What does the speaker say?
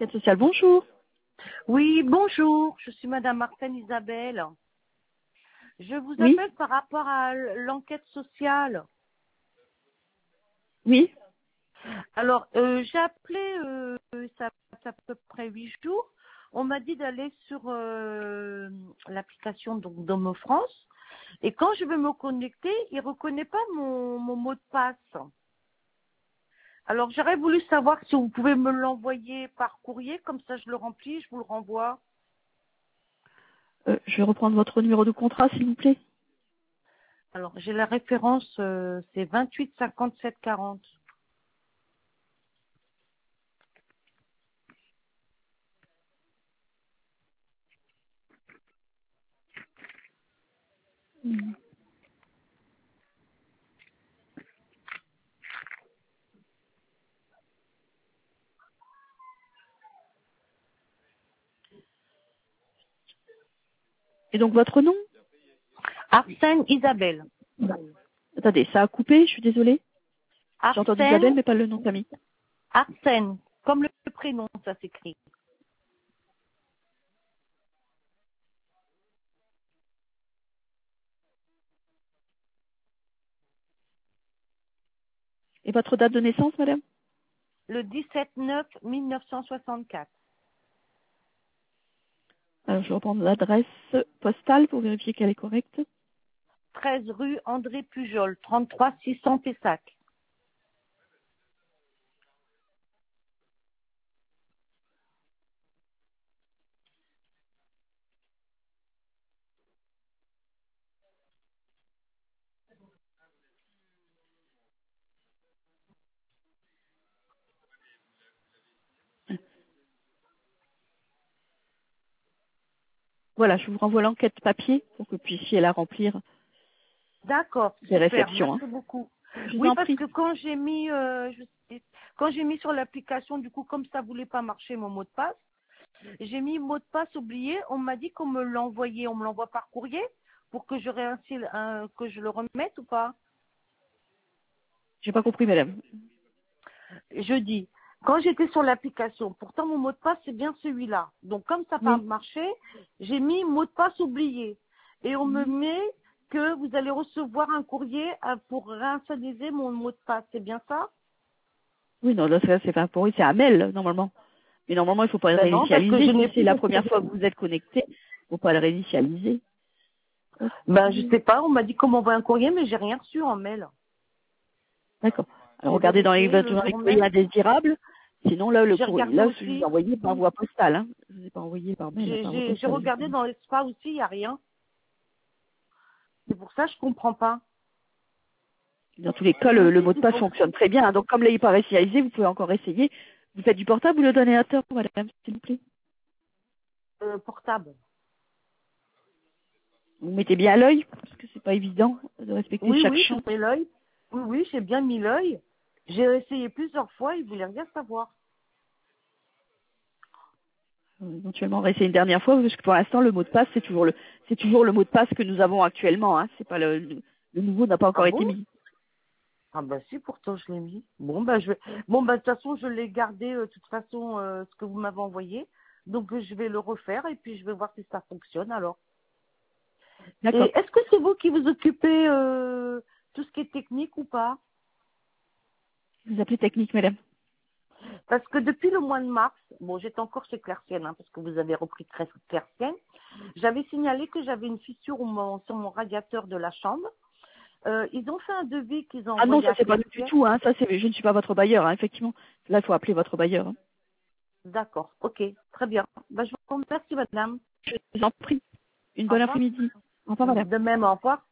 Enquête sociale, bonjour. Oui, bonjour, je suis Madame Martine Isabelle. Je vous Oui, appelle par rapport à l'enquête sociale. oui. Alors, j'ai appelé, ça fait à peu près 8 jours. On m'a dit d'aller sur l'application Domo France. Et quand je veux me connecter, il ne reconnaît pas mon mot de passe. Alors, j'aurais voulu savoir si vous pouvez me l'envoyer par courrier, comme ça je le remplis, je vous le renvoie. Je vais reprendre votre numéro de contrat, s'il vous plaît. Alors, j'ai la référence, c'est 28 57 40. Et donc votre nom? Arsène Isabelle. Attendez, ça a coupé, je suis désolée. J'ai entendu Arsène, Isabelle, mais pas le nom de famille. Arsène, comme le prénom, ça s'écrit. Et votre date de naissance, madame? Le 17-9-1964. Alors, je vais reprendre l'adresse postale pour vérifier qu'elle est correcte. 13 rue André Pujol, 33 600 Pessac. Voilà, je vous renvoie l'enquête papier pour que vous puissiez la remplir D'accord, des super, réceptions. merci beaucoup. Je vous Oui, en parce prie. que quand j'ai mis, quand j'ai mis sur l'application, du coup, comme ça voulait pas marcher mon mot de passe, j'ai mis mot de passe oublié. On m'a dit qu'on me l'envoyait, on me l'envoie par courrier pour que je que je le remette ou pas. J'ai pas compris, madame. Je dis, quand j'étais sur l'application, pourtant mon mot de passe c'est bien celui-là. Donc comme ça n'a pas Oui. marché, j'ai mis mot de passe oublié. Et on me met que vous allez recevoir un courrier pour réinitialiser mon mot de passe. C'est bien ça? Oui, non, là, ça, c'est pas pour oui, c'est un mail, normalement. Mais normalement, il faut pas le Ben non, parce que je réinitialiser. Si n'ai c'est plus. la première fois que vous êtes connecté, il faut pas le réinitialiser. Ben je sais pas, on m'a dit qu'on m'envoie un courrier, mais j'ai rien reçu en mail. D'accord. Alors J'ai regardez dans les, vérifié le dans les jour courriers même. indésirables. Sinon là, le J'ai courrier, regardé là, je vous ai aussi. envoyé par voie postale. Hein. Je vous ai pas envoyé par mail, par voie J'ai postale. regardé dans les spas aussi, il n'y a rien. C'est pour ça que je comprends pas. Dans tous les cas, Ils me le disent mot de qu'il passe faut fonctionne très bien. Hein. Donc comme là, il n'est pas réinitialisé, vous pouvez encore essayer. Vous faites du portable ou le donateur, madame, s'il vous plaît? portable. Vous mettez bien l'œil, parce que c'est pas évident de respecter Oui, chaque oui, champ. j'ai mis l'œil. Oui, oui, j'ai bien mis l'œil. J'ai essayé plusieurs fois, ils voulaient rien savoir. Éventuellement réessayer une dernière fois, parce que pour l'instant, le mot de passe, c'est toujours le mot de passe que nous avons actuellement. Hein. C'est pas le nouveau n'a pas Ah encore été bon? mis. Ah bah si, pourtant je l'ai mis. Bon bah de toute façon je l'ai gardé de toute façon ce que vous m'avez envoyé. Donc je vais le refaire et puis je vais voir si ça fonctionne alors. Et D'accord. est-ce que c'est vous qui vous occupez tout ce qui est technique ou pas? Vous appelez technique, madame. Parce que depuis le mois de mars, bon j'étais encore chez Claircienne parce que vous avez repris Claircienne, j'avais signalé que j'avais une fissure sur mon radiateur de la chambre. Ils ont fait un devis qu'ils ont Ah non, envoyé ça à c'est pas du Claircienne. tout. Hein. Ça c'est, je ne suis pas votre bailleur. Hein. Effectivement, là il faut appeler votre bailleur. Hein. D'accord, ok, très bien. Ben, je vous remercie madame. Je vous en prie. Une Au bonne revoir. après-midi. Au revoir, madame. De même, au revoir.